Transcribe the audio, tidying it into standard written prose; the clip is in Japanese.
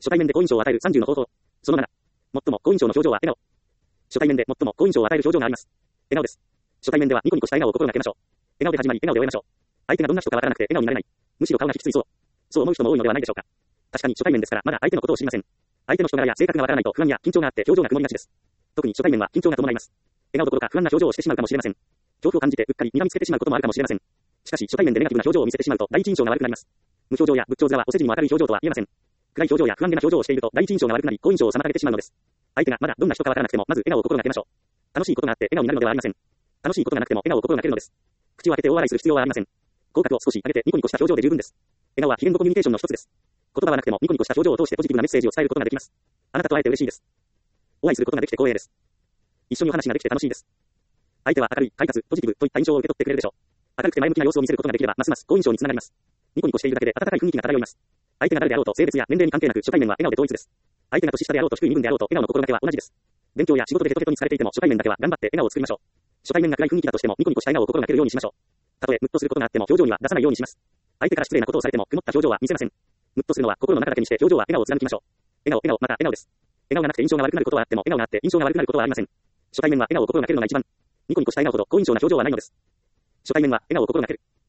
初対面で好印象を与える30の方法。その7。最も好印象の表情は笑顔。初対面で最も好印象を与える表情があります。笑顔です。初対面ではニコニコした笑顔を心がけましょう。笑顔で始まり、笑顔で終えましょう。相手がどんな人かわからなくて笑顔になれない。むしろ顔がきついそう。そう思う人も多いのではないでしょうか。確かに初対面ですからまだ相手のことを知りません。相手の人柄や性格がわからないと不安や緊張があって表情が曇りがちです。特に初対面は緊張が伴います。笑顔どころか不安な表情をしてしまうかもしれません。恐怖を感じてうっかり睨みつけてしまうこともあるかもしれません。しかし初対面でネガティブな表情を見せてしまうと第一印象が悪くなります。無表情や仏頂面はお世辞にも明るい表情とは言えません。暗い表情や不安げな表情をしていると第一印象が悪くなり好印象を妨げてしまうのです。相手がまだどんな人かわからなくてもまず笑顔を心がけましょう。楽しいことがあって笑顔になるのではありません。楽しいことがなくても笑顔を心がけるのです。口を開けて大笑いする必要はありません。口角を少し上げてニコニコした表情で十分です。笑顔は非言語コミュニケーションの一つです。言葉はなくてもニコニコした表情を通してポジティブなメッセージを伝えることができます。あなたと会えて嬉しいです。お会いすることができて光栄です。一緒にお話ができて楽しいです。相手は明るい、快活、ポジティブといった印象を受け取ってくれるでしょう。明るくて前向きな様子を見せることができればますます好印象につながります。ニコニコしているだけで温かい雰囲気が漂います。相手が誰であろうと性別や年齢に関係なく初対面は笑顔で統一です。相手が年下であろうと低い身分であろうと笑顔の心がけは同じです。勉強や仕事でヘトヘトに疲れていても初対面だけは頑張って笑顔を作りましょう。初対面が暗い雰囲気だとしてもニコニコした笑顔を心がけるようにしましょう。たとえムッとすることがあっても表情には出さないようにします。相手から失礼なことをされても曇った表情は見せません。ムッとするのは心の中だけにして表情は笑顔を貫きましょう。笑顔、また笑顔です。笑顔がなくて印象が悪くなることはあっても笑顔があって印象が悪くなることはありません。初対面は笑顔を心がけるのが一番。ニコニコした笑顔ほど好印象な表情はないのです。初対面は笑顔を心がける。